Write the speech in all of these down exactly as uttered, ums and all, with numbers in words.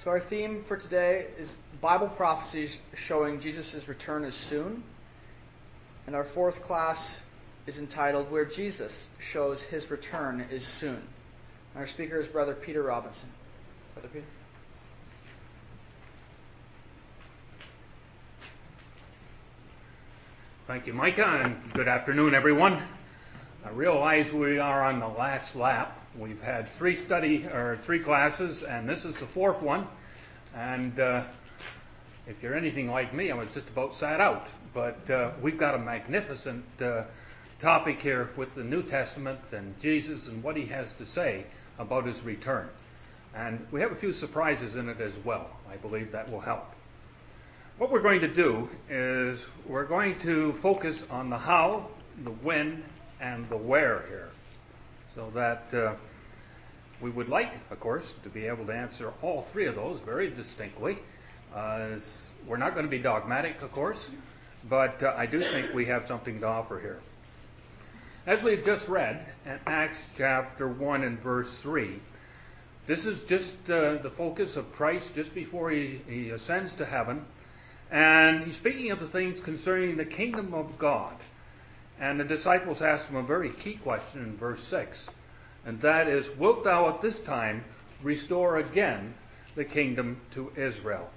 So our theme for today is Bible prophecies showing Jesus' return is soon. And our fourth class is entitled Where Jesus Shows His Return is Soon. And our speaker is Brother Peter Robinson. Brother Peter. Thank you, Micah, and good afternoon, everyone. I realize we are on the last lap. We've had three study or three classes, and this is the fourth one. And uh, if you're anything like me, I was just about sat out. But uh, we've got a magnificent uh, topic here with the New Testament and Jesus and what he has to say about his return. And we have a few surprises in it as well. I believe that will help. What we're going to do is we're going to focus on the how, the when, and the where here. So that uh, we would like, of course, to be able to answer all three of those very distinctly. Uh, we're not going to be dogmatic, of course, but uh, I do think we have something to offer here. As we've just read in Acts chapter one and verse three, this is just uh, the focus of Christ just before he, he ascends to heaven. And he's speaking of the things concerning the kingdom of God. And the disciples asked him a very key question in verse six. And that is, wilt thou at this time restore again the kingdom to Israel?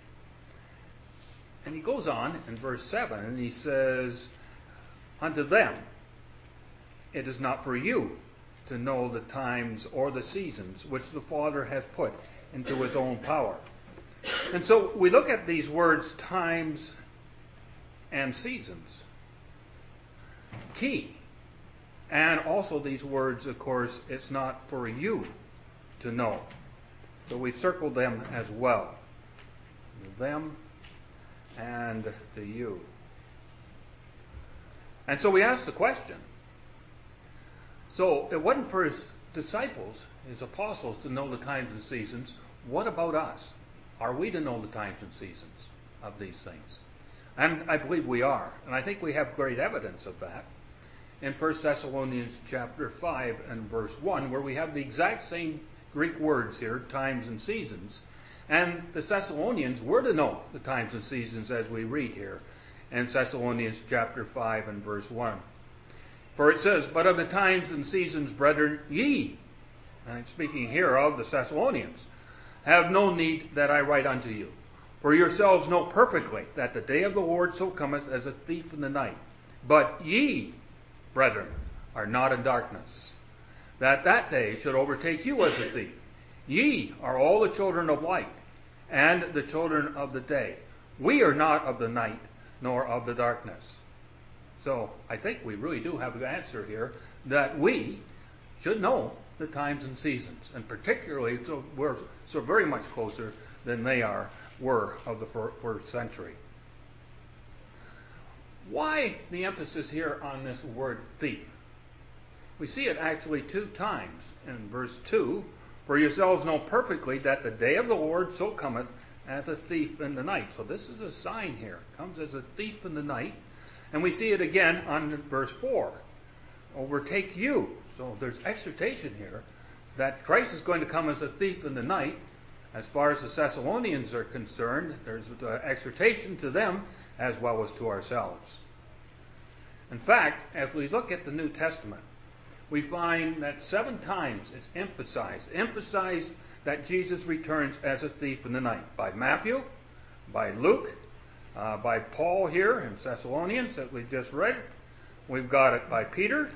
And he goes on in verse seven and he says, unto them it is not for you to know the times or the seasons which the Father has put into his own power. And so we look at these words, times and seasons. Key. And also these words, of course, it's not for you to know. So we've circled them as well. Them and the you. And so we ask the question. So it wasn't for his disciples, his apostles, to know the times and seasons. What about us? Are we to know the times and seasons of these things? And I believe we are. And I think we have great evidence of that in First Thessalonians chapter five and verse one, where we have the exact same Greek words here, times and seasons. And the Thessalonians were to know the times and seasons as we read here in Thessalonians chapter five and verse one. For it says, but of the times and seasons, brethren, ye, and it's speaking here of the Thessalonians, have no need that I write unto you. For yourselves know perfectly that the day of the Lord so cometh as a thief in the night. But ye, brethren, are not in darkness, that that day should overtake you as a thief. Ye are all the children of light, and the children of the day. We are not of the night, nor of the darkness. So I think we really do have the answer here, that we should know the times and seasons, and particularly so we're so very much closer than they are were of the first century. Why the emphasis here on this word thief? We see it actually two times in verse two. For yourselves know perfectly that the day of the Lord so cometh as a thief in the night. So this is a sign here. It comes as a thief in the night. And we see it again on verse four. Overtake you. So there's exhortation here that Christ is going to come as a thief in the night. As far as the Thessalonians are concerned, there's an exhortation to them as well as to ourselves. In fact, as we look at the New Testament, we find that seven times it's emphasized, emphasized that Jesus returns as a thief in the night. By Matthew, by Luke, uh, by Paul here in Thessalonians that we just read. We've got it by Peter.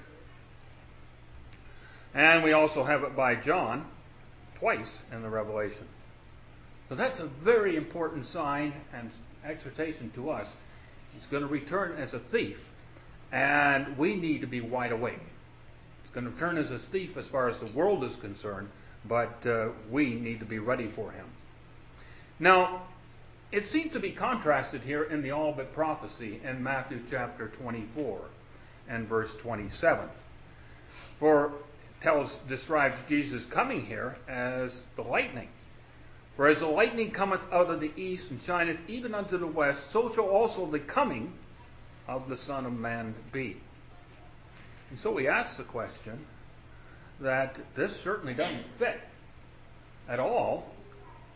And we also have it by John twice in the Revelation. So that's a very important sign and exhortation to us. He's going to return as a thief, and we need to be wide awake. He's going to return as a thief as far as the world is concerned, but uh, we need to be ready for him. Now, it seems to be contrasted here in the all but prophecy in Matthew chapter twenty-four and verse twenty-seven. For tells describes Jesus coming here as the lightning. For as the lightning cometh out of the east and shineth even unto the west, so shall also the coming of the Son of Man be. And so we ask the question that this certainly doesn't fit at all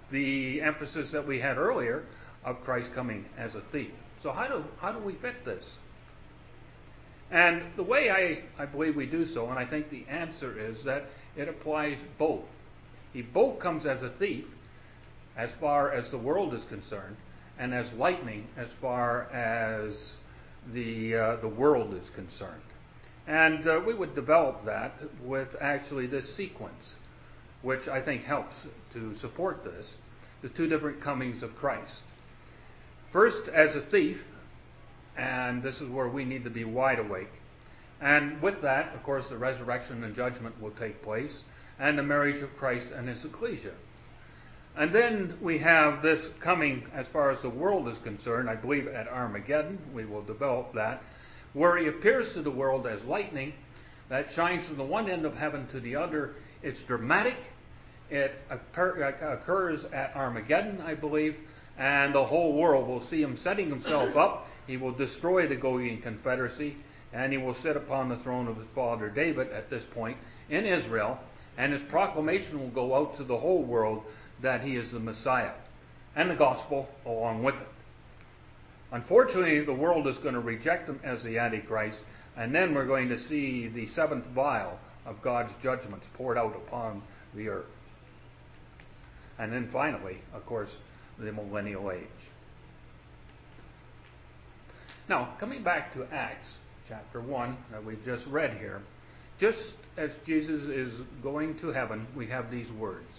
the emphasis that we had earlier of Christ coming as a thief. So how do how do we fit this? And the way I, I believe we do so, and I think the answer is that it applies both. He both comes as a thief as far as the world is concerned, and as lightning as far as the uh, the world is concerned. And uh, we would develop that with actually this sequence, which I think helps to support this, the two different comings of Christ. First, as a thief, and this is where we need to be wide awake. And with that, of course, the resurrection and judgment will take place, and the marriage of Christ and his ecclesia. And then we have this coming as far as the world is concerned, I believe at Armageddon, we will develop that, where he appears to the world as lightning that shines from the one end of heaven to the other. It's dramatic. It occurs at Armageddon, I believe, and the whole world will see him setting himself up. He will destroy the Goyim Confederacy, and he will sit upon the throne of his father David at this point in Israel, and his proclamation will go out to the whole world that he is the Messiah, and the gospel along with it. Unfortunately, the world is going to reject him as the Antichrist, and then we're going to see the seventh vial of God's judgments poured out upon the earth. And then finally, of course, the millennial age. Now, coming back to Acts chapter one that we've just read here, just as Jesus is going to heaven, we have these words,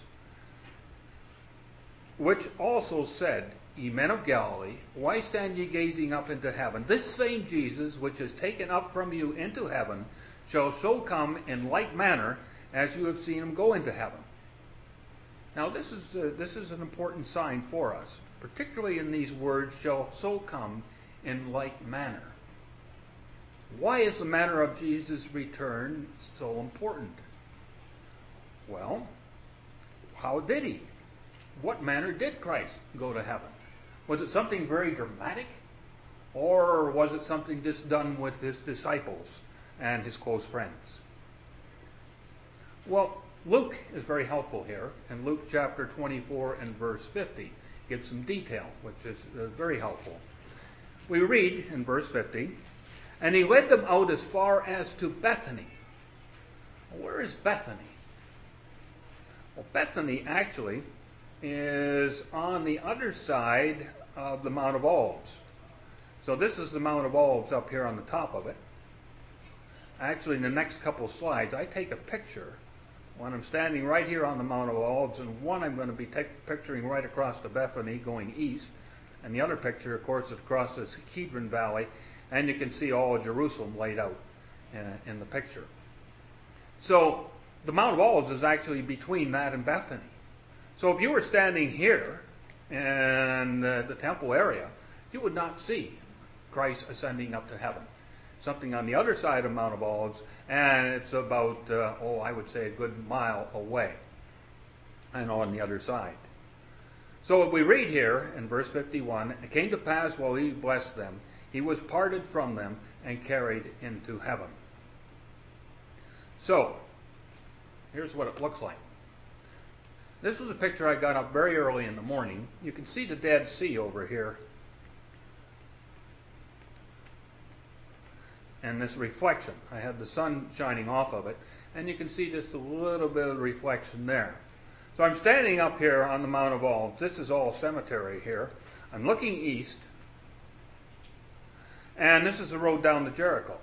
which also said, Ye men of Galilee, why stand ye gazing up into heaven? This same Jesus, which is taken up from you into heaven, shall so come in like manner as you have seen him go into heaven. Now this is uh, this is an important sign for us, particularly in these words, shall so come in like manner. Why is the manner of Jesus' return so important? Well, how did he? What manner did Christ go to heaven? Was it something very dramatic? Or was it something just done with his disciples and his close friends? Well, Luke is very helpful here. In Luke chapter twenty-four and verse fifty, gives some detail, which is uh, very helpful. We read in verse fifty, and he led them out as far as to Bethany. Well, where is Bethany? Well, Bethany actually is on the other side of the Mount of Olives. So this is the Mount of Olives up here on the top of it. Actually, in the next couple slides, I take a picture when I'm standing right here on the Mount of Olives, and one I'm going to be take, picturing right across to Bethany going east, and the other picture, of course, is across this Kidron Valley, and you can see all of Jerusalem laid out in, in the picture. So the Mount of Olives is actually between that and Bethany. So if you were standing here in uh, the temple area, you would not see Christ ascending up to heaven. Something on the other side of Mount of Olives, and it's about, uh, oh, I would say a good mile away, and on the other side. So what we read here in verse fifty-one, it came to pass while he blessed them, he was parted from them and carried into heaven. So, here's what it looks like. This was a picture I got up very early in the morning. You can see the Dead Sea over here. And this reflection. I had the sun shining off of it. And you can see just a little bit of reflection there. So I'm standing up here on the Mount of Olives. This is all cemetery here. I'm looking east. And this is the road down to Jericho.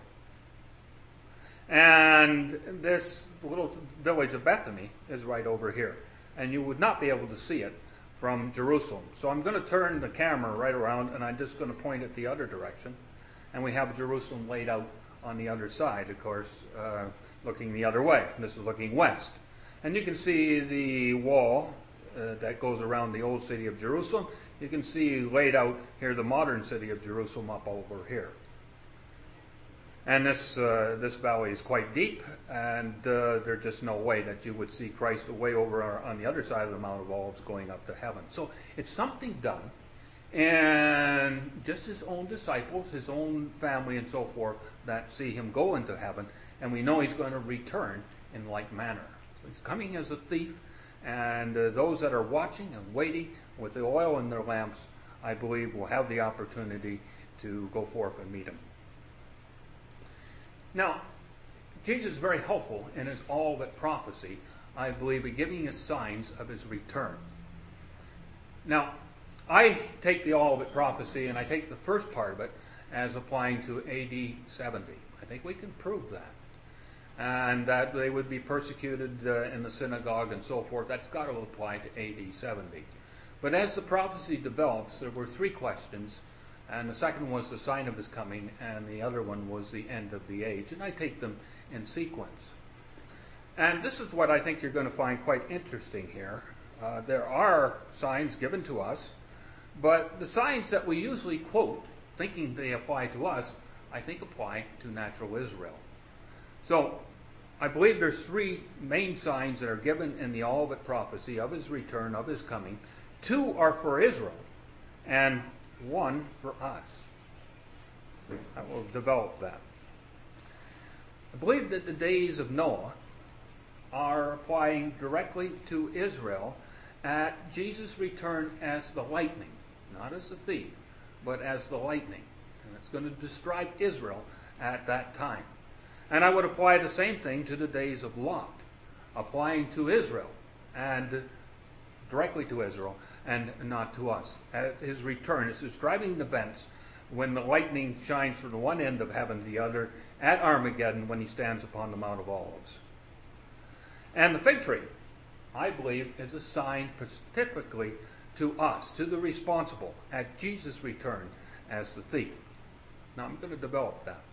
And this little village of Bethany is right over here. And you would not be able to see it from Jerusalem. So I'm going to turn the camera right around, and I'm just going to point it the other direction. And we have Jerusalem laid out on the other side, of course, uh, looking the other way. This is looking west. And you can see the wall uh, that goes around the old city of Jerusalem. You can see laid out here the modern city of Jerusalem up over here. And this uh, this valley is quite deep, and uh, there's just no way that you would see Christ way over on the other side of the Mount of Olives going up to heaven. So it's something done, and just his own disciples, his own family and so forth, that see him go into heaven, and we know he's going to return in like manner. So he's coming as a thief, And uh, those that are watching and waiting with the oil in their lamps, I believe, will have the opportunity to go forth and meet him. Now, Jesus is very helpful in his all but prophecy, I believe, in giving us signs of his return. Now, I take the all but prophecy, and I take the first part of it as applying to A D seventy. I think we can prove that. And that they would be persecuted uh, in the synagogue and so forth. That's got to apply to A D seventy. But as the prophecy develops, there were three questions, and the second was the sign of his coming, and the other one was the end of the age. And I take them in sequence. And this is what I think you're going to find quite interesting here. Uh, there are signs given to us, but the signs that we usually quote, thinking they apply to us, I think apply to natural Israel. So, I believe there's three main signs that are given in the all but prophecy of his return, of his coming. Two are for Israel, and one for us. I will develop that. I believe that the days of Noah are applying directly to Israel at Jesus' return as the lightning, not as the thief, but as the lightning. And it's going to describe Israel at that time. And I would apply the same thing to the days of Lot, applying to Israel, and directly to Israel, and not to us. At his return, it's describing the events when the lightning shines from the one end of heaven to the other, at Armageddon, when he stands upon the Mount of Olives. And the fig tree, I believe, is a sign specifically to us, to the responsible, at Jesus' return as the thief. Now, I'm going to develop that.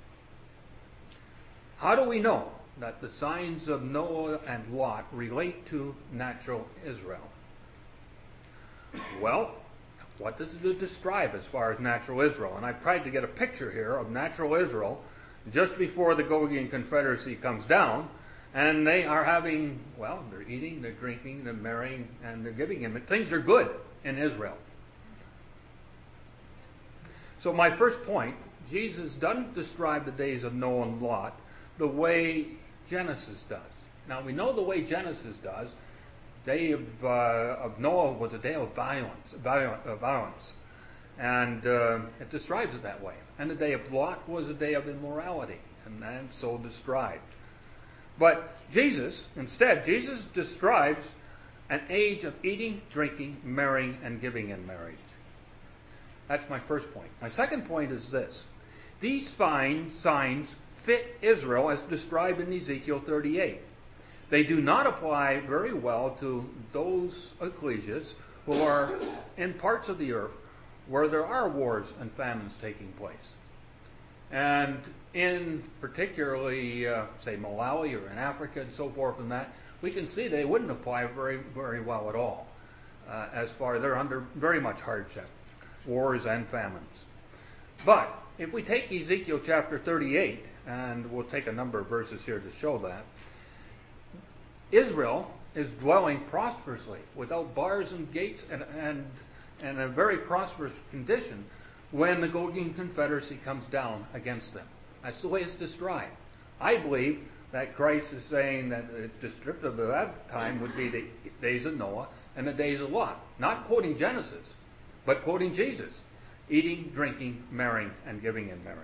How do we know that the signs of Noah and Lot relate to natural Israel? Well, what does it describe as far as natural Israel? And I've tried to get a picture here of natural Israel just before the Gogian Confederacy comes down, and they are having, well, they're eating, they're drinking, they're marrying, and they're giving him. Things are good in Israel. So my first point, Jesus doesn't describe the days of Noah and Lot the way Genesis does. Now, we know the way Genesis does. Day of, uh, of Noah was a day of violence, violence, uh, violence. and uh, it describes it that way. And the day of Lot was a day of immorality, and, and so described. But Jesus, instead, Jesus describes an age of eating, drinking, marrying, and giving in marriage. That's my first point. My second point is this. These fine signs fit Israel as described in Ezekiel thirty-eight. They do not apply very well to those ecclesias who are in parts of the earth where there are wars and famines taking place. And in particularly, uh, say, Malawi or in Africa and so forth and that, we can see they wouldn't apply very, very well at all. Uh, as far as they're under very much hardship, wars and famines. But if we take Ezekiel chapter thirty-eight, and we'll take a number of verses here to show that, Israel is dwelling prosperously without bars and gates and, and, and a very prosperous condition when the Gogian Confederacy comes down against them. That's the way it's described. I believe that Christ is saying that the descriptive of that time would be the days of Noah and the days of Lot. Not quoting Genesis, but quoting Jesus. Eating, drinking, marrying, and giving in marriage.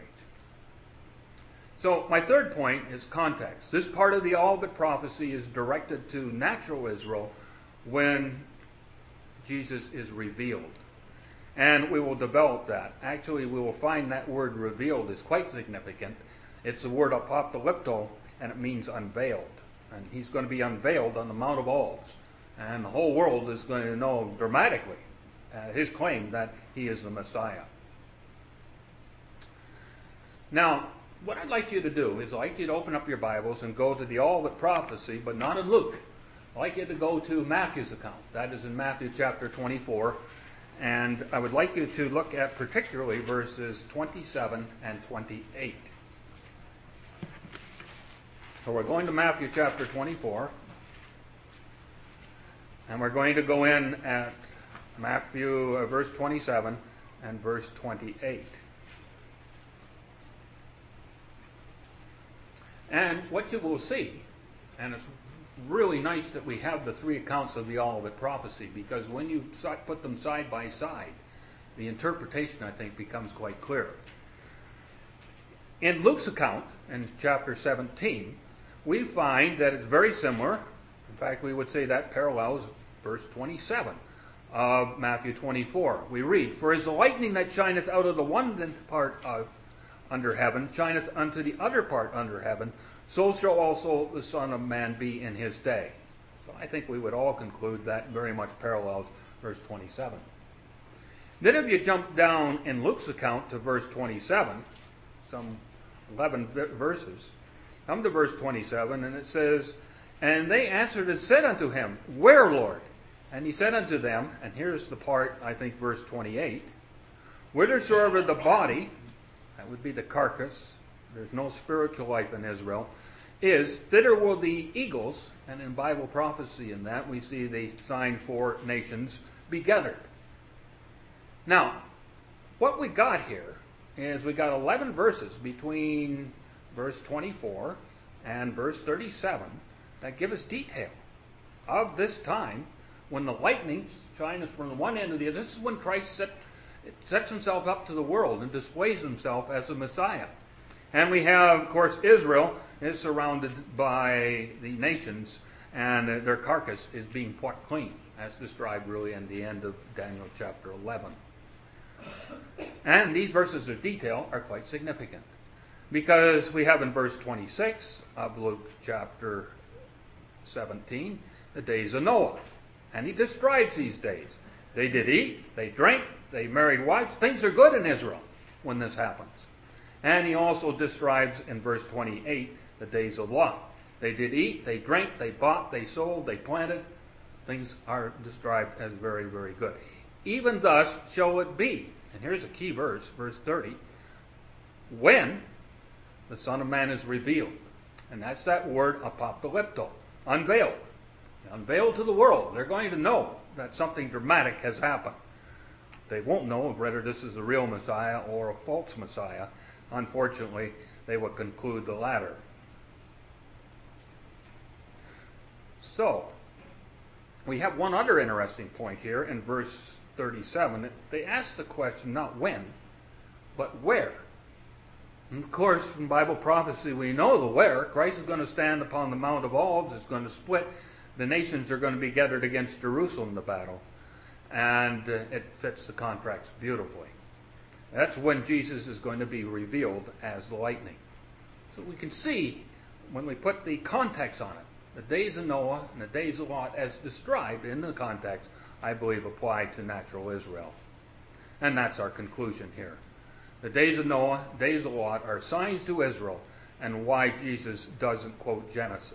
So my third point is context. This part of the all but prophecy is directed to natural Israel when Jesus is revealed. And we will develop that. Actually, we will find that word revealed is quite significant. It's the word apocalypto, and it means unveiled. And he's going to be unveiled on the Mount of Olives. And the whole world is going to know dramatically uh, his claim that he is the Messiah. Now, what I'd like you to do is I'd like you to open up your Bibles and go to the all but prophecy, but not in Luke. I'd like you to go to Matthew's account. That is in Matthew chapter twenty-four. And I would like you to look at particularly verses twenty-seven and twenty-eight. So we're going to Matthew chapter twenty-four. And we're going to go in at Matthew uh, verse twenty-seven and verse twenty-eight. And what you will see, and it's really nice that we have the three accounts of the Olivet prophecy, because when you put them side by side, the interpretation, I think, becomes quite clear. In Luke's account, in chapter seventeen, we find that it's very similar. In fact, we would say that parallels verse twenty-seven of Matthew twenty-four. We read, "For as the lightning that shineth out of the one part of under heaven shineth unto the other part under heaven, so shall also the Son of Man be in his day." So I think we would all conclude that very much parallels verse twenty-seven. Then if you jump down in Luke's account to verse twenty-seven, some eleven verses, come to verse twenty-seven, and it says, "And they answered and said unto him, Where, Lord? And he said unto them," and here's the part, I think, verse twenty-eight, "Whithersoever the body," that would be the carcass, there's no spiritual life in Israel, "is, thither will the eagles," and in Bible prophecy in that we see the sign for nations, "be gathered." Now, what we got here is we got eleven verses between verse twenty-four and verse thirty-seven that give us detail of this time when the lightning shines from one end to the other. This is when Christ set, sets himself up to the world and displays himself as a Messiah. And we have, of course, Israel is surrounded by the nations, and their carcass is being plucked clean, as described really in the end of Daniel chapter eleven. And these verses of detail are quite significant, because we have in verse twenty-six of Luke chapter seventeen the days of Noah. And he describes these days. They did eat, they drank, they married wives. Things are good in Israel when this happens. And he also describes in verse twenty-eight the days of Lot. They did eat, they drank, they bought, they sold, they planted. Things are described as very, very good. "Even thus shall it be," and here's a key verse, verse thirty, "when the Son of Man is revealed." And that's that word apocalypto, unveiled. Unveiled to the world. They're going to know that something dramatic has happened. They won't know whether this is a real Messiah or a false Messiah. Unfortunately, they will conclude the latter. So, we have one other interesting point here in verse thirty-seven. They ask the question not when, but where. And of course, from Bible prophecy, we know the where. Christ is going to stand upon the Mount of Olives. It's going to split. The nations are going to be gathered against Jerusalem in the battle. And uh, it fits the contracts beautifully. That's when Jesus is going to be revealed as the lightning. So we can see, when we put the context on it, the days of Noah and the days of Lot, as described in the context, I believe apply to natural Israel. And that's our conclusion here. The days of Noah, days of Lot are signs to Israel, and why Jesus doesn't quote Genesis.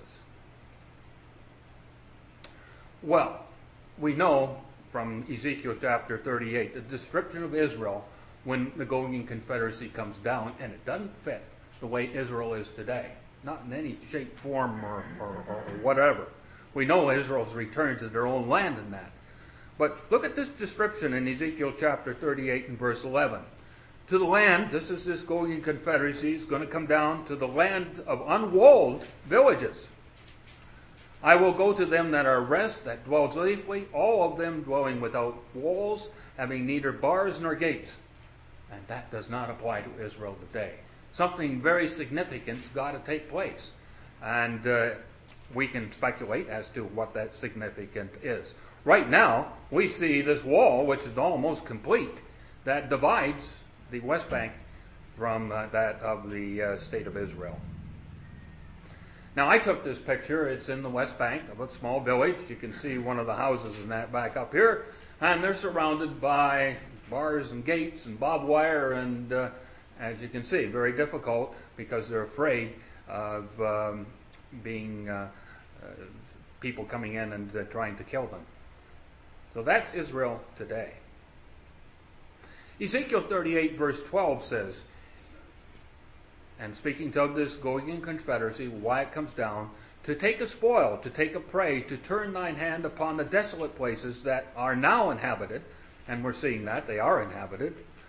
Well, we know from Ezekiel chapter thirty-eight, the description of Israel when the Goyim Confederacy comes down, and it doesn't fit the way Israel is today. Not in any shape, form, or, or, or whatever. We know Israel's returned to their own land in that. But look at this description in Ezekiel chapter thirty-eight and verse eleven. "To the land," this is this Goyim Confederacy, is going to come down to the land of unwalled villages. "I will go to them that are rest, that dwell safely, all of them dwelling without walls, having neither bars nor gates." And that does not apply to Israel today. Something very significant's got to take place. And uh, we can speculate as to what that significant is. Right now, we see this wall, which is almost complete, that divides the West Bank from uh, that of the uh, state of Israel. Now, I took this picture. It's in the West Bank of a small village. You can see one of the houses in that back up here. And they're surrounded by bars and gates and barbed wire. And uh, as you can see, very difficult because they're afraid of um, being uh, uh, people coming in and uh, trying to kill them. So that's Israel today. Ezekiel thirty-eight verse twelve says, and speaking of this Goyim Confederacy, why it comes down, "To take a spoil, to take a prey, to turn thine hand upon the desolate places that are now inhabited," and we're seeing that, they are inhabited,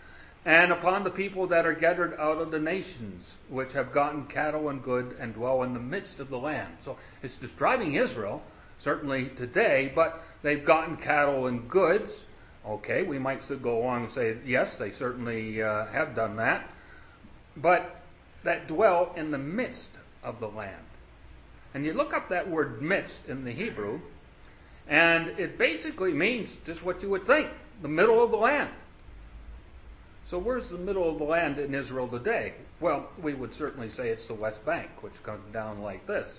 and upon the people that are gathered out of the nations, which have gotten cattle and good, and dwell in the midst of the land. So it's describing Israel, certainly today, but they've gotten cattle and goods. Okay, we might still go along and say, yes, they certainly uh, have done that. But that dwell in the midst of the land. And you look up that word midst in the Hebrew, and it basically means just what you would think, the middle of the land. So where's the middle of the land in Israel today? Well, we would certainly say it's the West Bank, which comes down like this.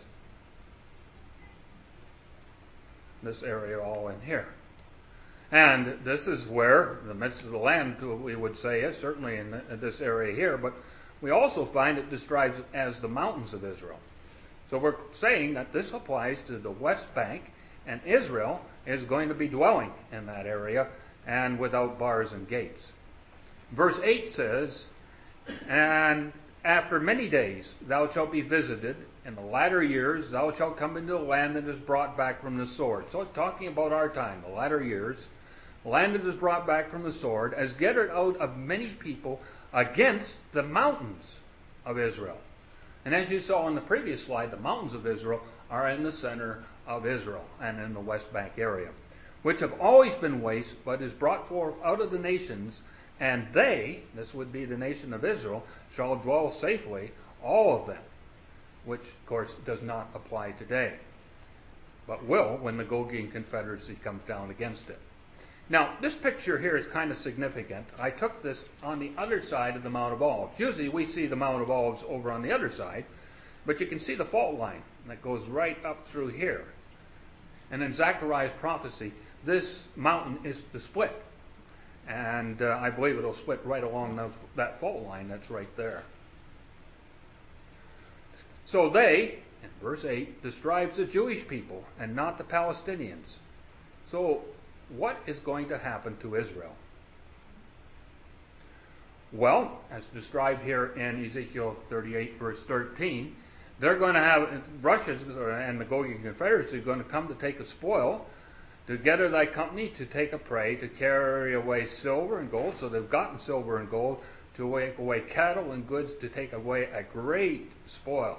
This area all in here. And this is where the midst of the land, we would say, is certainly in this area here, but we also find it describes it as the mountains of Israel. So we're saying that this applies to the West Bank, and Israel is going to be dwelling in that area and without bars and gates. Verse eight says, and after many days thou shalt be visited, in the latter years thou shalt come into the land that is brought back from the sword. So it's talking about our time, the latter years. The land that is brought back from the sword, as gathered out of many people against the mountains of Israel. And as you saw in the previous slide, the mountains of Israel are in the center of Israel and in the West Bank area, which have always been waste, but is brought forth out of the nations, and they, this would be the nation of Israel, shall dwell safely, all of them, which, of course, does not apply today, but will when the Gogian Confederacy comes down against it. Now, this picture here is kind of significant. I took this on the other side of the Mount of Olives. Usually we see the Mount of Olives over on the other side, but you can see the fault line that goes right up through here. And in Zechariah's prophecy, this mountain is to split. And uh, I believe it'll split right along those, that fault line that's right there. So they, in verse eight, describes the Jewish people and not the Palestinians. So what is going to happen to Israel? Well, as described here in Ezekiel thirty-eight, verse thirteen, they're going to have, Russia and the Gogian Confederacy are going to come to take a spoil, to gather thy company, to take a prey, to carry away silver and gold. So they've gotten silver and gold, to take away cattle and goods, to take away a great spoil.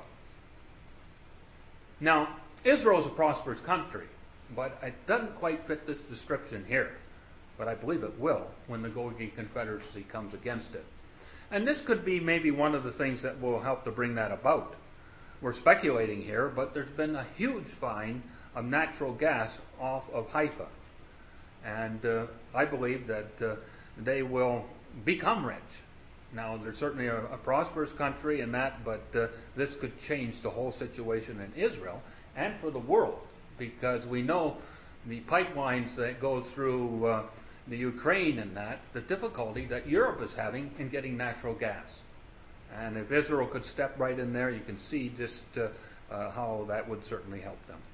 Now, Israel is a prosperous country, but it doesn't quite fit this description here. But I believe it will when the Gogian Confederacy comes against it. And this could be maybe one of the things that will help to bring that about. We're speculating here, but there's been a huge find of natural gas off of Haifa. And uh, I believe that uh, they will become rich. Now, they're certainly a, a prosperous country in that, but uh, this could change the whole situation in Israel and for the world, because we know the pipelines that go through uh, the Ukraine and that, the difficulty that Europe is having in getting natural gas. And if Israel could step right in there, you can see just uh, uh, how that would certainly help them.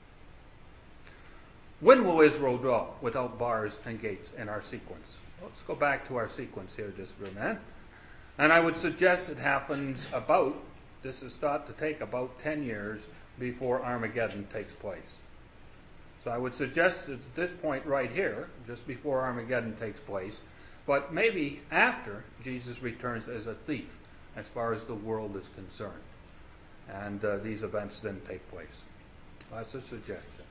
When will Israel dwell without bars and gates in our sequence? Let's go back to our sequence here just for a minute. And I would suggest it happens about, this is thought to take about ten years before Armageddon takes place. So I would suggest at this point right here, just before Armageddon takes place, but maybe after Jesus returns as a thief, as far as the world is concerned. And uh, these events then take place. That's a suggestion.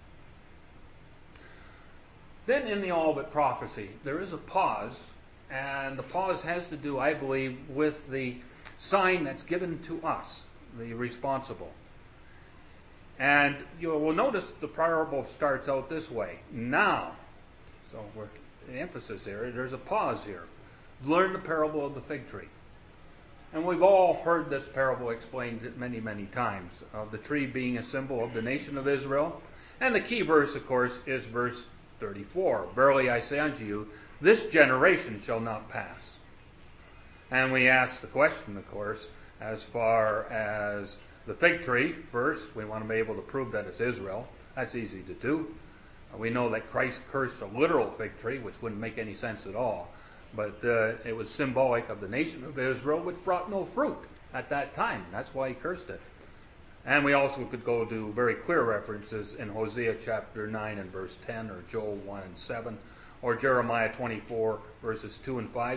Then in the Olivet prophecy, there is a pause, and the pause has to do, I believe, with the sign that's given to us, the responsible. And you will notice the parable starts out this way. Now, so we're, the emphasis here, there's a pause here. Learn the parable of the fig tree. And we've all heard this parable explained many, many times, of the tree being a symbol of the nation of Israel. And the key verse, of course, is verse thirty-four. Verily I say unto you, this generation shall not pass. And we ask the question, of course, as far as the fig tree. First, we want to be able to prove that it's Israel. That's easy to do. We know that Christ cursed a literal fig tree, which wouldn't make any sense at all. But uh, it was symbolic of the nation of Israel, which brought no fruit at that time. That's why he cursed it. And we also could go to very clear references in Hosea chapter nine and verse ten, or Joel one and seven, or Jeremiah twenty-four verses two and five.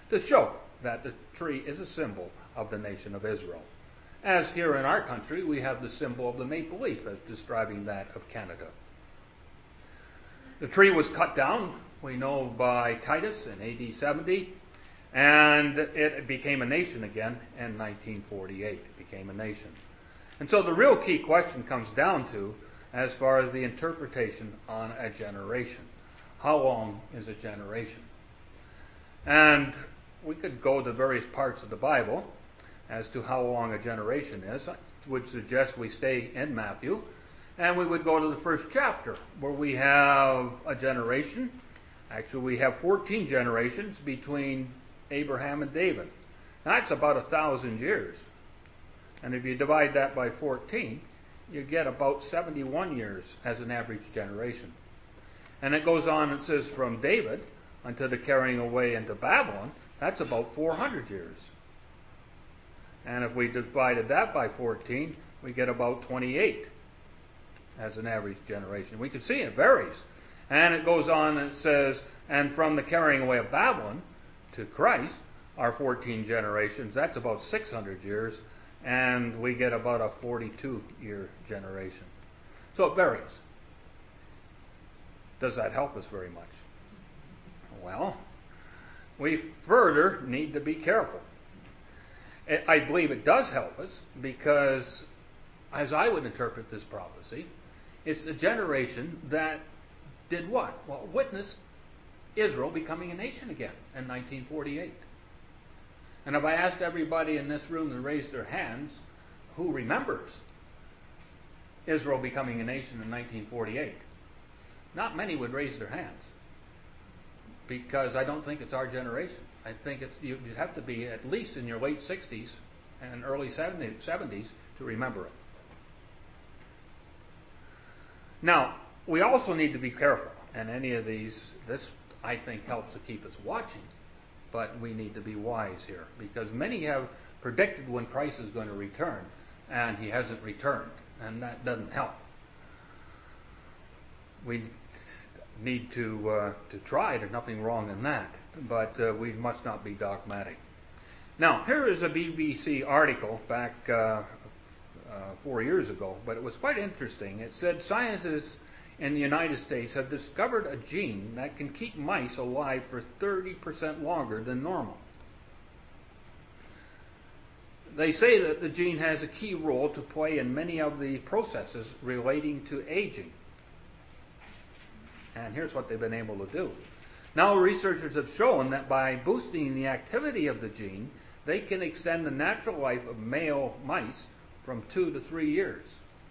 to show that the tree is a symbol of the nation of Israel. As here in our country, we have the symbol of the maple leaf as describing that of Canada. The tree was cut down, we know, by Titus in A D seventy, and it became a nation again in nineteen forty-eight. It became a nation. And so the real key question comes down to, as far as the interpretation on a generation. How long is a generation? And we could go to various parts of the Bible as to how long a generation is. I would suggest we stay in Matthew, and we would go to the first chapter, where we have a generation. Actually, we have fourteen generations between Abraham and David. That's about a thousand years. And if you divide that by fourteen, you get about seventy-one years as an average generation. And it goes on and says from David until the carrying away into Babylon, that's about four hundred years. And if we divided that by fourteen, we get about twenty-eight as an average generation. We can see it varies. And it goes on and it says, and from the carrying away of Babylon to Christ are fourteen generations. That's about six hundred years. And we get about a forty-two year generation. So it varies. Does that help us very much? Well, we further need to be careful. I believe it does help us because, as I would interpret this prophecy, it's a generation that did what? Well, witnessed Israel becoming a nation again in nineteen forty-eight. And if I asked everybody in this room to raise their hands, who remembers Israel becoming a nation in nineteen forty-eight? Not many would raise their hands, because I don't think it's our generation. I think it's, you'd have to be at least in your late sixties and early seventies to remember it. Now, we also need to be careful, and any of these, this I think helps to keep us watching, but we need to be wise here, because many have predicted when Christ is going to return, and he hasn't returned, and that doesn't help. We need to uh, to try. There's nothing wrong in that, but uh, we must not be dogmatic. Now, here is a B B C article back uh, uh, four years ago, but it was quite interesting. It said scientists in the United States have discovered a gene that can keep mice alive for thirty percent longer than normal. They say that the gene has a key role to play in many of the processes relating to aging. And here's what they've been able to do. Now researchers have shown that by boosting the activity of the gene, they can extend the natural life of male mice from two to three years.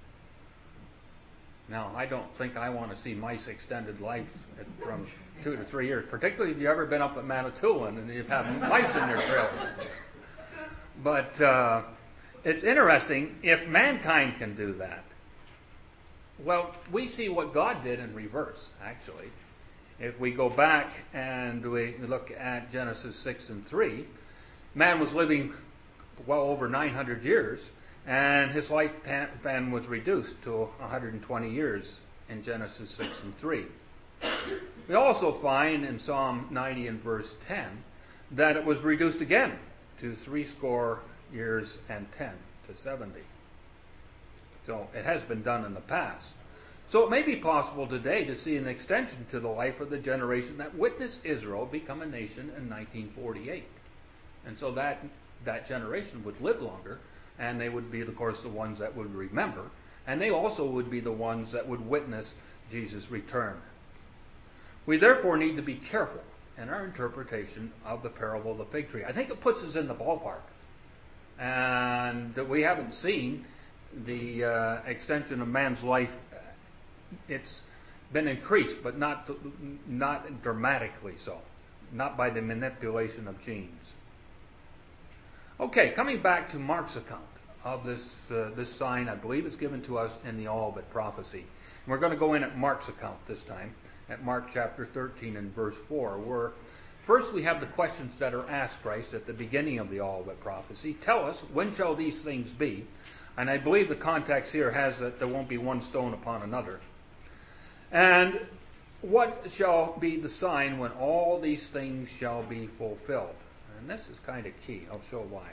Now, I don't think I want to see mice extended life from two to three years, particularly if you've ever been up at Manitoulin and you've had mice in your trailer. But uh, it's interesting if mankind can do that. Well, we see what God did in reverse, actually. If we go back and we look at Genesis six and three, man was living well over nine hundred years, and his lifespan was reduced to one hundred twenty years in Genesis six and three. We also find in Psalm ninety and verse ten that it was reduced again to three score years and ten to seventy. So it has been done in the past. So it may be possible today to see an extension to the life of the generation that witnessed Israel become a nation in nineteen forty-eight. And so that, that generation would live longer, and they would be, of course, the ones that would remember, and they also would be the ones that would witness Jesus' return. We therefore need to be careful in our interpretation of the parable of the fig tree. I think it puts us in the ballpark. And we haven't seen the uh, extension of man's life. It's been increased, but not not dramatically so. Not by the manipulation of genes. Okay, coming back to Mark's account of this uh, this sign, I believe is given to us in the Olivet prophecy. And we're going to go in at Mark's account this time, at Mark chapter thirteen and verse four, where first we have the questions that are asked Christ at the beginning of the Olivet prophecy. Tell us, when shall these things be? And I believe the context here has that there won't be one stone upon another. And what shall be the sign when all these things shall be fulfilled? And this is kind of key. I'll show why.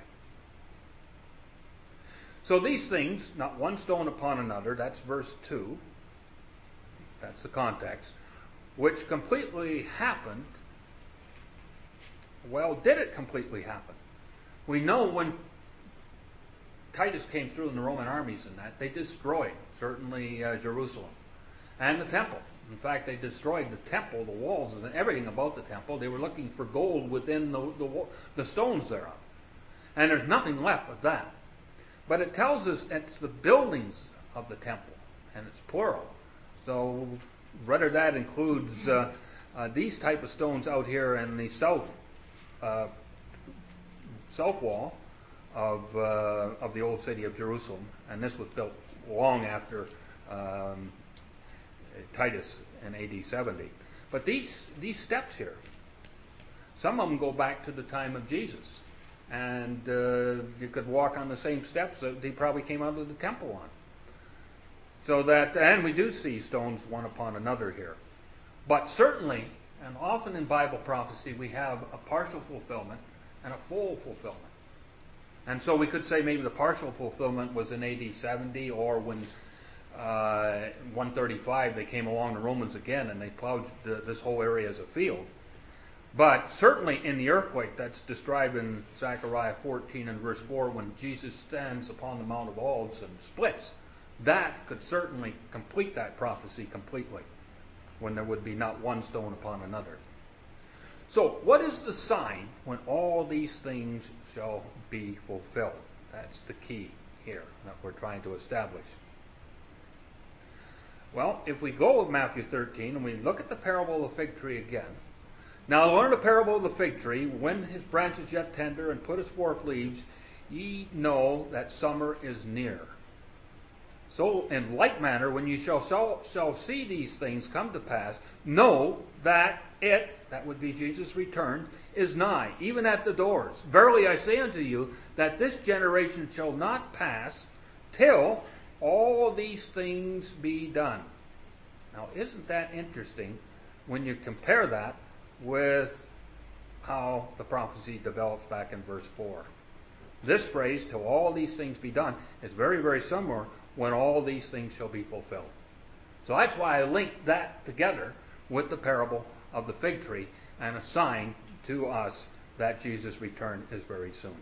So these things, not one stone upon another, that's verse two. That's the context. Which completely happened. Well, did it completely happen? We know when Titus came through in the Roman armies and that, they destroyed, certainly uh, Jerusalem and the temple. In fact, they destroyed the temple, the walls, and everything about the temple. They were looking for gold within the, the, the stones thereof. And there's nothing left of that. But it tells us it's the buildings of the temple, and it's plural. So whether that includes uh, uh, these type of stones out here in the south uh, south wall of uh, of the old city of Jerusalem, and this was built long after um, Titus in A D seventy. But these these steps here, some of them go back to the time of Jesus. And uh, you could walk on the same steps that they probably came out of the temple on. So that, and we do see stones one upon another here. But certainly, and often in Bible prophecy, we have a partial fulfillment and a full fulfillment. And so we could say maybe the partial fulfillment was in A D seventy, or when uh, one thirty-five they came along the Romans again and they plowed the, this whole area as a field. But certainly in the earthquake that's described in Zechariah fourteen and verse four, when Jesus stands upon the Mount of Olives and splits, that could certainly complete that prophecy completely, when there would be not one stone upon another. So what is the sign when all these things shall be fulfilled? That's the key here that we're trying to establish. Well, if we go with Matthew thirteen and we look at the parable of the fig tree again. Now learn the parable of the fig tree. When his branch is yet tender and putteth forth leaves, ye know that summer is near. So in like manner, when you shall, shall, shall see these things come to pass, know that it, that would be Jesus' return, is nigh, even at the doors. Verily I say unto you, that this generation shall not pass till all these things be done. Now isn't that interesting when you compare that with how the prophecy develops back in verse four. This phrase, till all these things be done, is very, very similar, when all these things shall be fulfilled. So that's why I linked that together with the parable of the fig tree and a sign to us that Jesus' return is very soon.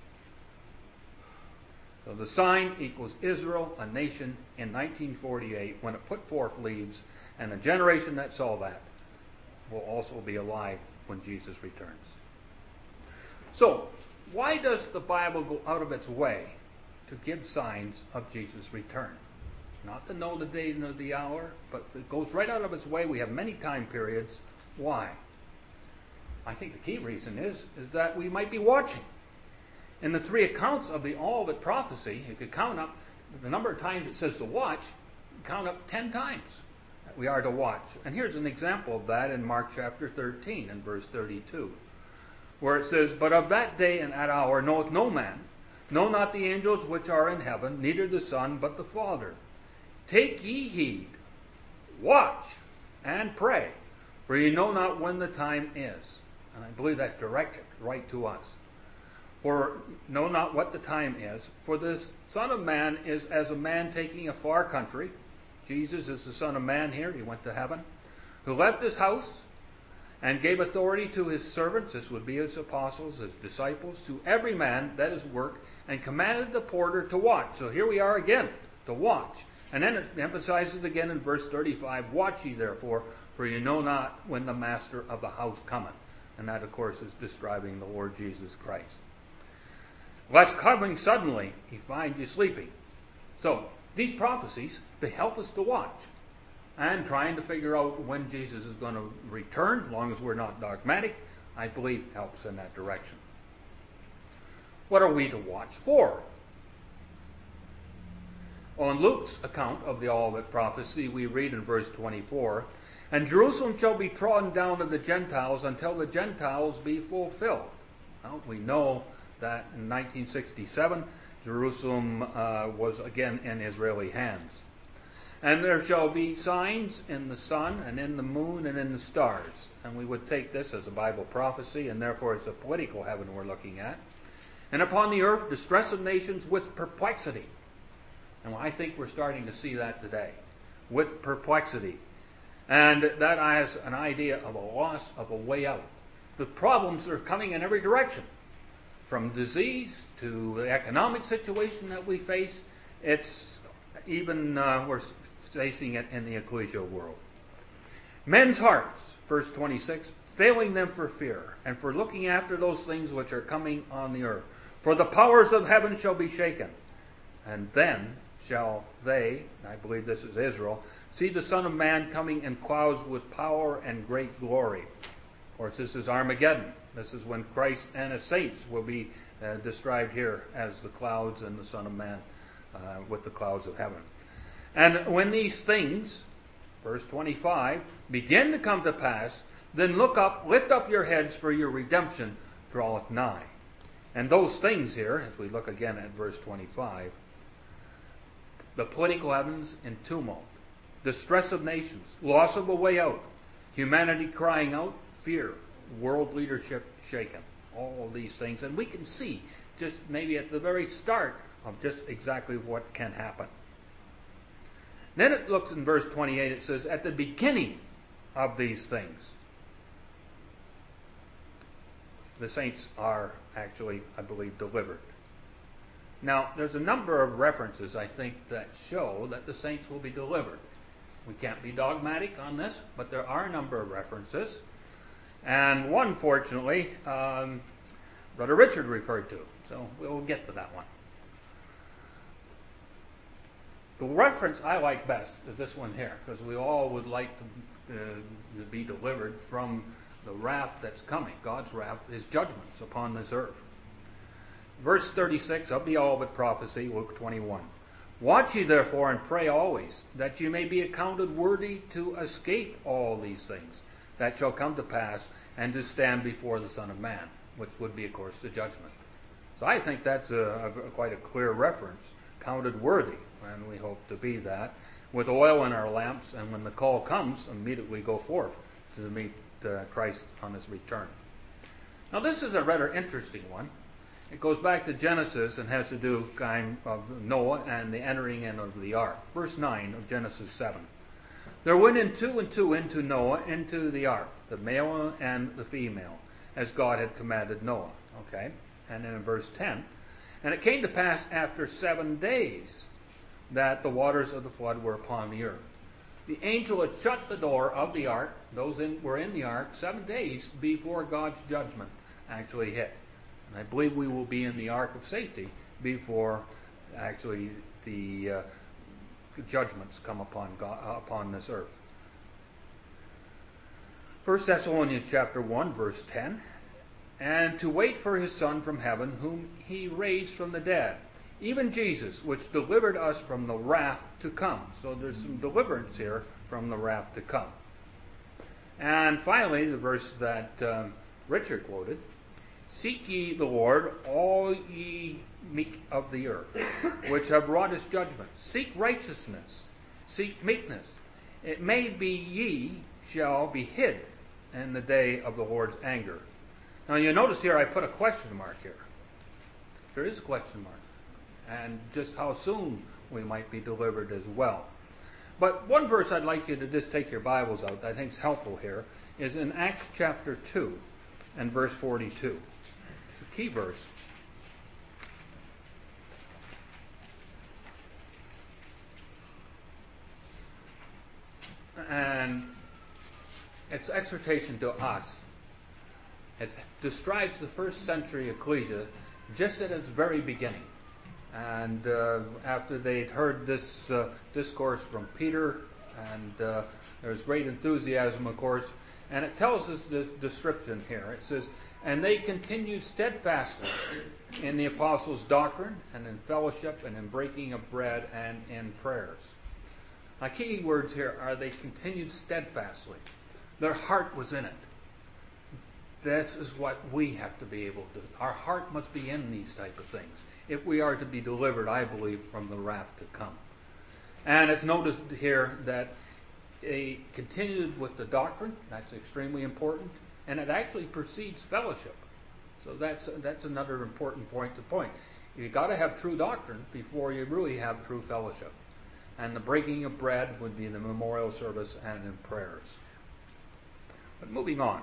So the sign equals Israel, a nation in nineteen forty-eight, when it put forth leaves, and a generation that saw that will also be alive when Jesus returns. So, why does the Bible go out of its way to give signs of Jesus' return? Not to know the day nor the hour, but it goes right out of its way. We have many time periods. Why? I think the key reason is, is that we might be watching. In the three accounts of the Olivet prophecy, if you count up the number of times it says to watch, count up ten times. We are to watch. And here's an example of that in Mark chapter thirteen and verse thirty-two, where it says, But of that day and that hour knoweth no man, no not the angels which are in heaven, neither the Son, but the Father. Take ye heed, watch, and pray, for ye know not when the time is. And I believe that's directed right to us. For know not what the time is, for the Son of Man is as a man taking a far country. Jesus is the Son of Man here, he went to heaven, who left his house and gave authority to his servants, this would be his apostles, his disciples, to every man that is work, and commanded the porter to watch. So here we are again, to watch. And then it emphasizes again in verse thirty-five, Watch ye therefore, for you know not when the master of the house cometh. And that, of course, is describing the Lord Jesus Christ. Lest coming suddenly, he find you sleeping. So, these prophecies, they help us to watch and trying to figure out when Jesus is going to return, as long as we're not dogmatic, I believe helps in that direction. What are we to watch for? On Luke's account of the Olivet prophecy, we read in verse twenty-four, And Jerusalem shall be trodden down of the Gentiles until the Gentiles be fulfilled. Well, we know that in nineteen sixty-seven, Jerusalem uh, was again in Israeli hands. And there shall be signs in the sun and in the moon and in the stars. And we would take this as a Bible prophecy, and therefore it's a political heaven we're looking at. And upon the earth, distress of nations with perplexity. And I think we're starting to see that today, with perplexity. And that has an idea of a loss of a way out. The problems are coming in every direction. From disease to the economic situation that we face, it's even, uh, we're facing it in the ecclesial world. Men's hearts, verse twenty-six, failing them for fear, and for looking after those things which are coming on the earth. For the powers of heaven shall be shaken, and then shall they, I believe this is Israel, see the Son of Man coming in clouds with power and great glory. Of course, this is Armageddon. This is when Christ and his saints will be uh, described here as the clouds and the Son of Man uh, with the clouds of heaven. And when these things, verse twenty-five, begin to come to pass, then look up, lift up your heads, for your redemption draweth nigh. And those things here, as we look again at verse twenty-five, the political heavens in tumult, distress of nations, loss of a way out, humanity crying out, fear, world leadership shaken, all of these things. And we can see just maybe at the very start of just exactly what can happen. Then it looks in verse twenty-eight, it says, at the beginning of these things, the saints are actually, I believe, delivered. Now, there's a number of references, I think, that show that the saints will be delivered. We can't be dogmatic on this, but there are a number of references. And one, fortunately, um, Brother Richard referred to. So we'll get to that one. The reference I like best is this one here, because we all would like to, uh, to be delivered from the wrath that's coming. God's wrath, his judgments upon this earth. Verse thirty-six of the Olivet prophecy, Luke twenty-one. Watch ye therefore and pray always, that ye may be accounted worthy to escape all these things that shall come to pass, and to stand before the Son of Man, which would be, of course, the judgment. So I think that's a, a, quite a clear reference. Counted worthy, and we hope to be that, with oil in our lamps, and when the call comes, immediately go forth to meet uh, Christ on his return. Now this is a rather interesting one. It goes back to Genesis and has to do kind of Noah and the entering in of the ark. Verse nine of Genesis seven. There went in two and two into Noah, into the ark, the male and the female, as God had commanded Noah. Okay? And then in verse ten, and it came to pass after seven days that the waters of the flood were upon the earth. The angel had shut the door of the ark, those in, were in the ark, seven days before God's judgment actually hit. And I believe we will be in the ark of safety before actually the uh, judgments come upon God, uh, upon this earth. First Thessalonians chapter one, verse ten. And to wait for his Son from heaven, whom he raised from the dead, even Jesus, which delivered us from the wrath to come. So there's some deliverance here from the wrath to come. And finally, the verse that um, Richard quoted, seek ye the Lord, all ye meek of the earth, which have wrought his judgment. Seek righteousness, seek meekness. It may be ye shall be hid in the day of the Lord's anger. Now you notice here I put a question mark here. There is a question mark. And just how soon we might be delivered as well. But one verse I'd like you to just take your Bibles out that I think is helpful here is in Acts chapter two and verse forty-two. It's a key verse. And it's exhortation to us. It describes the first century ecclesia just at its very beginning. And uh, after they'd heard this uh, discourse from Peter, and uh, there was great enthusiasm, of course, and it tells us the description here. It says, and they continued steadfastly in the apostles' doctrine, and in fellowship, and in breaking of bread, and in prayers. My key words here are they continued steadfastly. Their heart was in it. This is what we have to be able to do. Our heart must be in these type of things if we are to be delivered, I believe, from the wrath to come. And it's noticed here that it continued with the doctrine. That's extremely important. And it actually precedes fellowship. So that's that's another important point to point. You've got to have true doctrine before you really have true fellowship. And the breaking of bread would be the memorial service and in prayers. But moving on.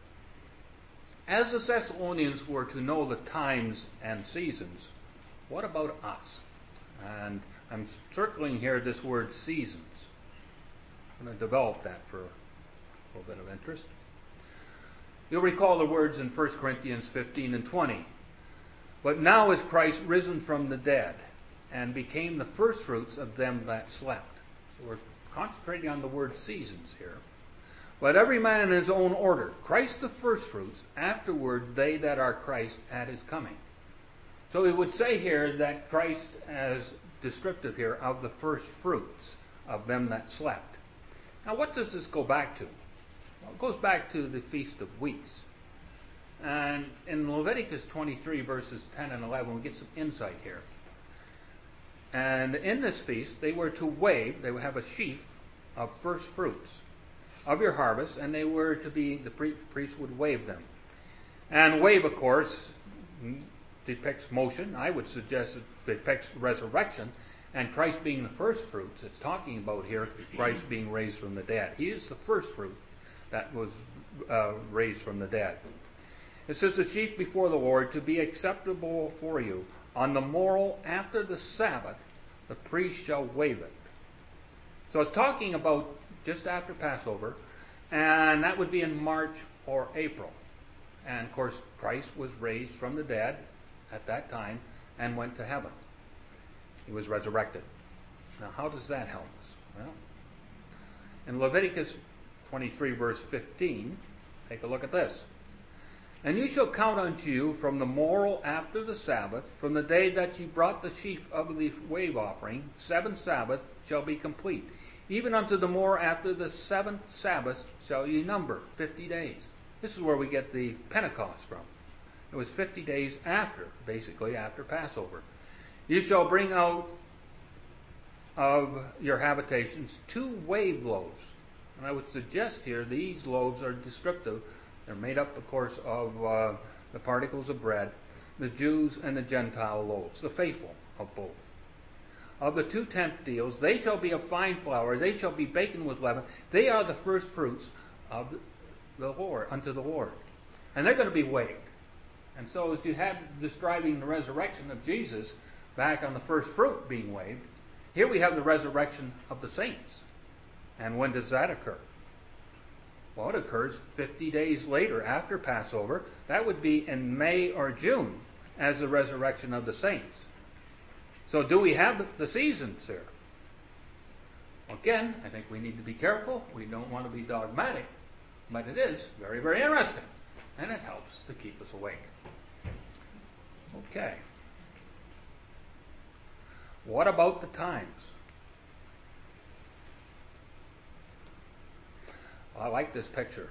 As the Thessalonians were to know the times and seasons, what about us? And I'm circling here this word seasons. I'm going to develop that for a little bit of interest. You'll recall the words in First Corinthians fifteen and twenty. But now is Christ risen from the dead, and became the firstfruits of them that slept. So we're concentrating on the word seasons here. But every man in his own order. Christ the firstfruits, afterward they that are Christ at his coming. So we would say here that Christ as descriptive here of the firstfruits of them that slept. Now what does this go back to? Well, it goes back to the Feast of Weeks. And in Leviticus twenty-three, verses ten and eleven, we get some insight here. And in this feast, they were to wave, they would have a sheaf of first fruits of your harvest, and they were to be, the priest would wave them. And wave, of course, depicts motion. I would suggest it depicts resurrection, and Christ being the first fruits, it's talking about here Christ being raised from the dead. He is the first fruit that was uh, raised from the dead. It says, the sheep before the Lord to be acceptable for you. On the morrow after the Sabbath, the priest shall wave it. So it's talking about just after Passover, and that would be in March or April. And of course, Christ was raised from the dead at that time and went to heaven. He was resurrected. Now, how does that help us? Well, in Leviticus twenty-three, verse fifteen, take a look at this. And you shall count unto you from the morrow after the Sabbath, from the day that ye brought the sheaf of the wave offering, seven Sabbaths shall be complete. Even unto the morrow after the seventh Sabbath shall ye number fifty days. This is where we get the Pentecost from. It was fifty days after, basically after Passover. You shall bring out of your habitations two wave loaves. And I would suggest here these loaves are descriptive. They're made up, of course, of uh, the particles of bread, the Jews and the Gentile loaves, the faithful of both. Of the two tenth deals, they shall be of fine flour, they shall be baken with leaven. They are the first fruits of the Lord, unto the Lord. And they're going to be waved. And so as you had describing the resurrection of Jesus back on the first fruit being waved, here we have the resurrection of the saints. And when does that occur? Well, it occurs fifty days later after Passover. That would be in May or June as the resurrection of the saints. So do we have the seasons here? Again, I think we need to be careful. We don't want to be dogmatic. But it is very, very interesting. And it helps to keep us awake. Okay. What about the times? I like this picture.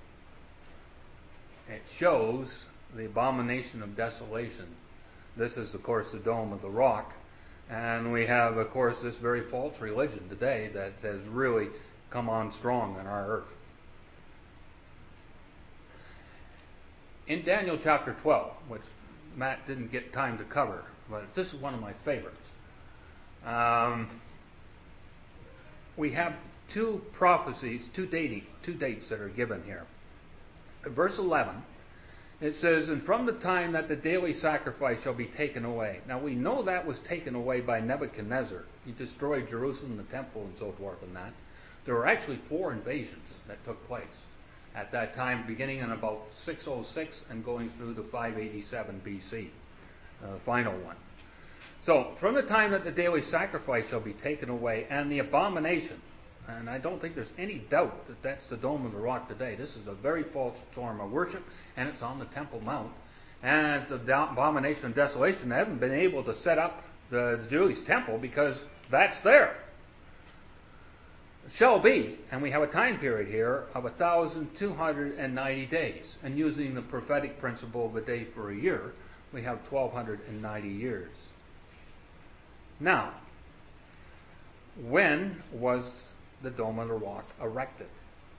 It shows the abomination of desolation. This is, of course, the Dome of the Rock. And we have, of course, this very false religion today that has really come on strong on our earth. In Daniel chapter twelve, which Matt didn't get time to cover, but this is one of my favorites. Um, we have two prophecies, two dating, two dates that are given here. In verse eleven, it says, and from the time that the daily sacrifice shall be taken away. Now we know that was taken away by Nebuchadnezzar. He destroyed Jerusalem, the temple, and so forth and that. There were actually four invasions that took place at that time, beginning in about six oh six and going through to five eighty-seven B C, uh, the final one. So, from the time that the daily sacrifice shall be taken away, and the abomination, and I don't think there's any doubt that that's the Dome of the Rock today. This is a very false form of worship, and it's on the Temple Mount. And it's an abomination and desolation. They haven't been able to set up the, the Jewish temple because that's there. It shall be, and we have a time period here of one thousand two hundred ninety days. And using the prophetic principle of a day for a year, we have twelve ninety years. Now, when was the Dome of the Rock erected?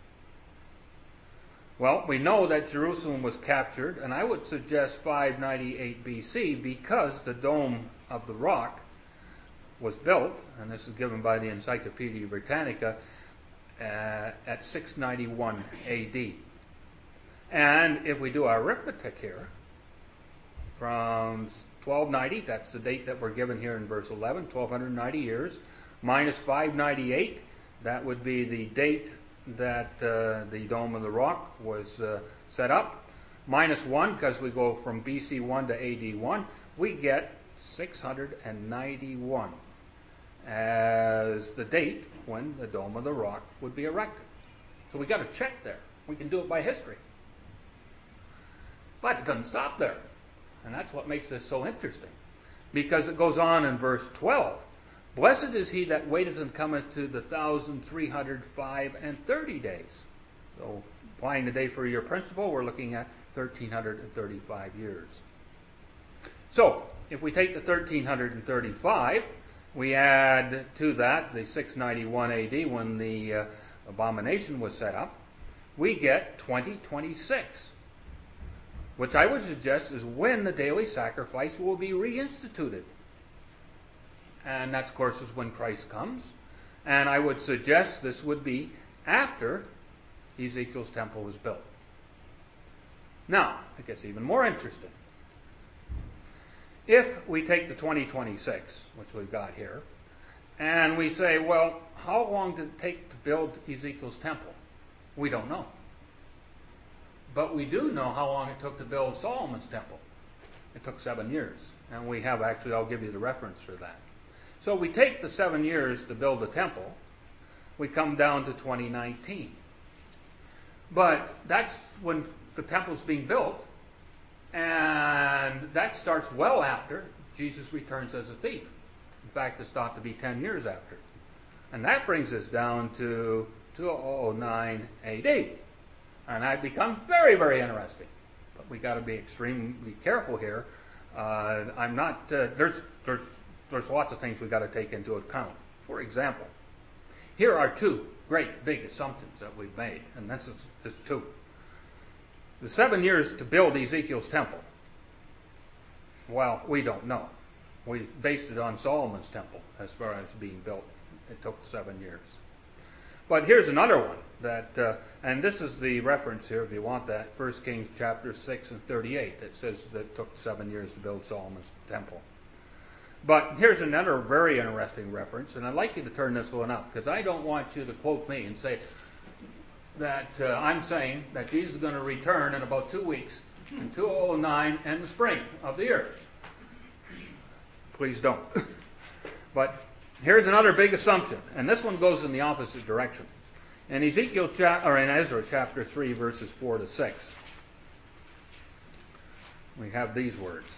Well, we know that Jerusalem was captured, and I would suggest five ninety-eight B C because the Dome of the Rock was built, and this is given by the Encyclopedia Britannica, uh, at six ninety-one A D. And if we do our arithmetic here, from twelve ninety, that's the date that we're given here in verse eleven, twelve ninety years, minus five ninety-eight, that would be the date that uh, the Dome of the Rock was uh, set up, minus one, because we go from B C one to A D one, we get six hundred ninety-one as the date when the Dome of the Rock would be erected. So we got to check there. We can do it by history. But it doesn't stop there. And that's what makes this so interesting. Because it goes on in verse twelve. Blessed is he that waiteth and cometh to the thousand three hundred five and thirty days. So applying the day for year principle, we're looking at thirteen thirty-five years. So if we take the thirteen thirty-five, we add to that the six ninety-one A D when the uh, abomination was set up, we get twenty twenty-six, which I would suggest is when the daily sacrifice will be reinstituted. And that, of course, is when Christ comes. And I would suggest this would be after Ezekiel's temple was built. Now, it gets even more interesting. If we take the twenty twenty-six, which we've got here, and we say, well, how long did it take to build Ezekiel's temple? We don't know. But we do know how long it took to build Solomon's temple. It took seven years. And we have actually, I'll give you the reference for that. So we take the seven years to build the temple. We come down to twenty nineteen. But that's when the temple's being built. And that starts well after Jesus returns as a thief. In fact, it's thought to be ten years after. And that brings us down to two thousand nine A D. And that becomes very, very interesting. But we got to be extremely careful here. Uh, I'm not, uh, there's, there's, there's lots of things we got to take into account. For example, here are two great big assumptions that we've made, and that's just two. The seven years to build Ezekiel's temple, well, we don't know. We based it on Solomon's temple as far as being built. It took seven years. But here's another one that, uh, and this is the reference here, if you want that, First Kings chapter six and thirty-eight, that says that it took seven years to build Solomon's temple. But here's another very interesting reference, and I'd like you to turn this one up, because I don't want you to quote me and say that uh, I'm saying that Jesus is going to return in about two weeks, in two thousand nine and the spring of the year. Please don't. But here's another big assumption, and this one goes in the opposite direction. In Ezekiel, cha- or in Ezra chapter three, verses four to six, we have these words.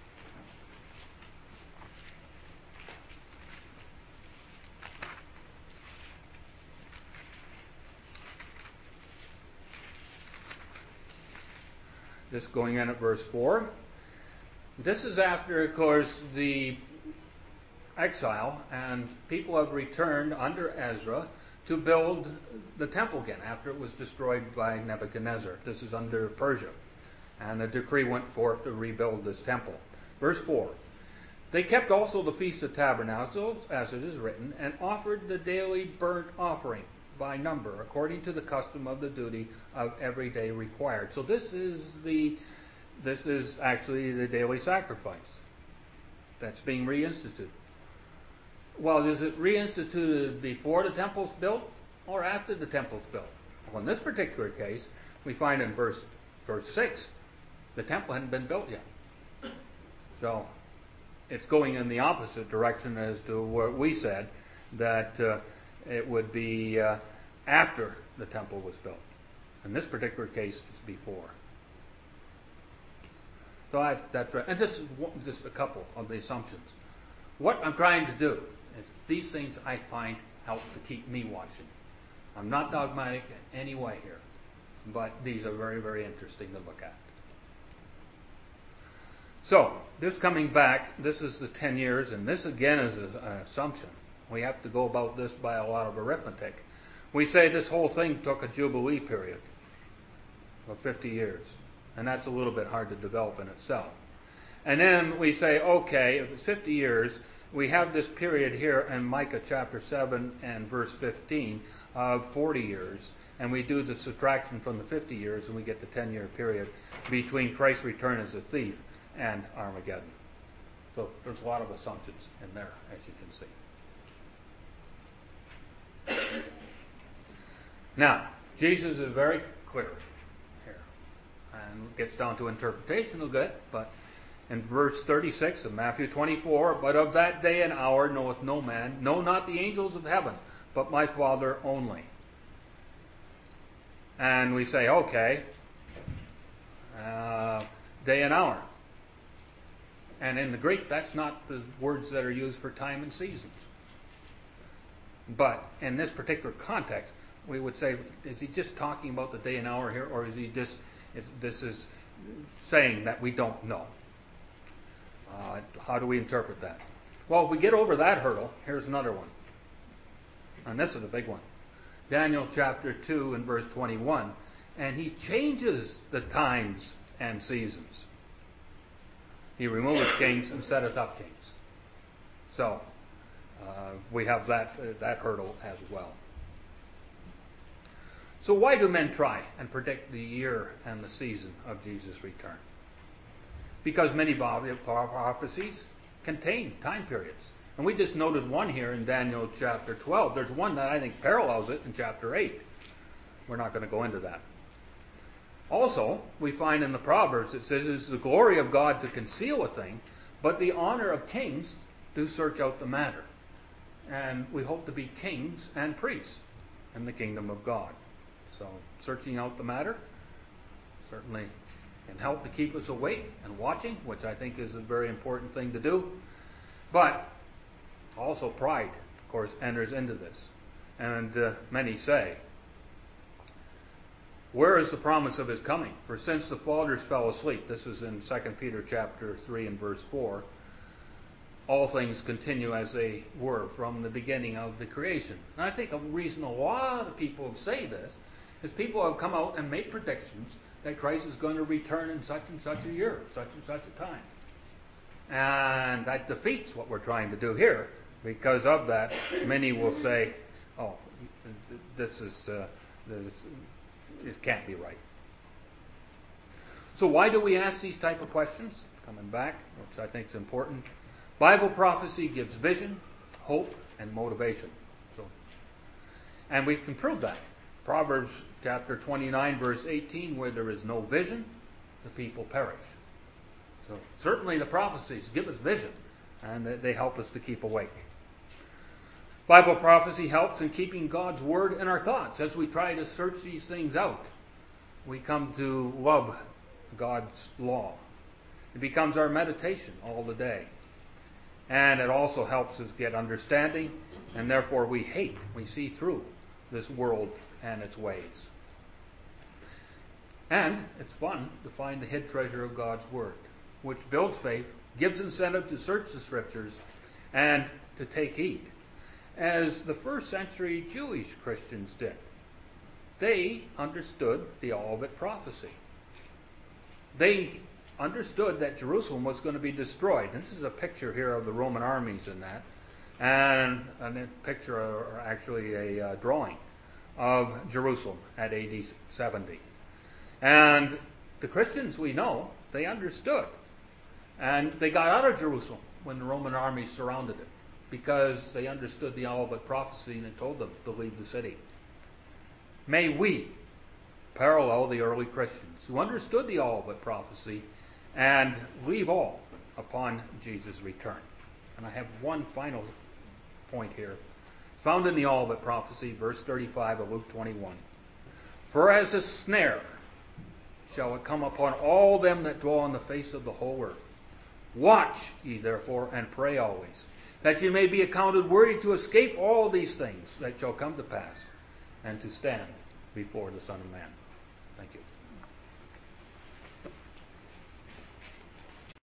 This going in at verse four. This is after, of course, the exile, and people have returned under Ezra to build the temple again after it was destroyed by Nebuchadnezzar. This is under Persia. And a decree went forth to rebuild this temple. Verse four. They kept also the Feast of Tabernacles, as it is written, and offered the daily burnt offering by number, according to the custom of the duty of every day required. So this is the this is actually the daily sacrifice that's being reinstituted. Well, is it reinstituted before the temple's built or after the temple's built? Well, in this particular case, we find in verse verse six, the temple hadn't been built yet. So it's going in the opposite direction as to what we said, that uh, it would be uh, after the temple was built. In this particular case, it's before. So I, that's right. And this is one, just a couple of the assumptions. What I'm trying to do is these things I find help to keep me watching. I'm not dogmatic in any way here, but these are very, very interesting to look at. So, this coming back, this is the ten years, and this again is an assumption. We have to go about this by a lot of arithmetic. We say this whole thing took a Jubilee period of fifty years. And that's a little bit hard to develop in itself. And then we say, okay, if it's fifty years, we have this period here in Micah chapter seven and verse fifteen of forty years. And we do the subtraction from the fifty years, and we get the ten-year period between Christ's return as a thief and Armageddon. So there's a lot of assumptions in there, as you can see. Now, Jesus is very clear here, and gets down to interpretation a bit, but in verse thirty-six of Matthew twenty-four, but of that day and hour knoweth no man, no, not the angels of heaven, but my Father only. And we say, okay, uh, day and hour. And in the Greek, that's not the words that are used for time and seasons. But in this particular context, we would say, is he just talking about the day and hour here, or is he just, is, this is saying that we don't know? Uh, how do we interpret that? Well, if we get over that hurdle, here's another one. And this is a big one. Daniel chapter two and verse twenty-one. And he changes the times and seasons. He removeth kings and setteth up kings. So, uh, we have that, uh, that hurdle as well. So why do men try and predict the year and the season of Jesus' return? Because many prophecies contain time periods. And we just noted one here in Daniel chapter twelve. There's one that I think parallels it in chapter eight. We're not going to go into that. Also, we find in the Proverbs it says it's the glory of God to conceal a thing, but the honor of kings to search out the matter. And we hope to be kings and priests in the kingdom of God. So searching out the matter certainly can help to keep us awake and watching, which I think is a very important thing to do. But also pride, of course, enters into this. And uh, many say, where is the promise of his coming? For since the fathers fell asleep, this is in Second Peter chapter three and verse four, all things continue as they were from the beginning of the creation. And I think a reason a lot of people say this is people have come out and made predictions that Christ is going to return in such and such a year, such and such a time. And that defeats what we're trying to do here. Because of that, many will say, oh, this is, uh, this, it can't be right. So why do we ask these type of questions? Coming back, which I think is important. Bible prophecy gives vision, hope, and motivation. So, and we can prove that. Proverbs chapter twenty-nine, verse eighteen, where there is no vision, the people perish. So certainly the prophecies give us vision, and they help us to keep awake. Bible prophecy helps in keeping God's word in our thoughts. As we try to search these things out, we come to love God's law. It becomes our meditation all the day. And it also helps us get understanding, and therefore we hate, we see through this world and its ways. And it's fun to find the hid treasure of God's word, which builds faith, gives incentive to search the scriptures, and to take heed, as the first century Jewish Christians did. They understood the Olivet prophecy. They understood that Jerusalem was going to be destroyed. This is a picture here of the Roman armies in that, and a picture, or actually a uh, drawing, of Jerusalem at A D seventy. And the Christians, we know, they understood. And they got out of Jerusalem when the Roman army surrounded it, because they understood the Olivet prophecy and it told them to leave the city. May we parallel the early Christians who understood the Olivet prophecy and leave all upon Jesus' return. And I have one final point here. Found in the Olivet prophecy, verse thirty-five of Luke twenty-one. For as a snare shall it come upon all them that dwell on the face of the whole earth. Watch ye therefore, and pray always, that ye may be accounted worthy to escape all these things that shall come to pass, and to stand before the Son of Man. Thank you.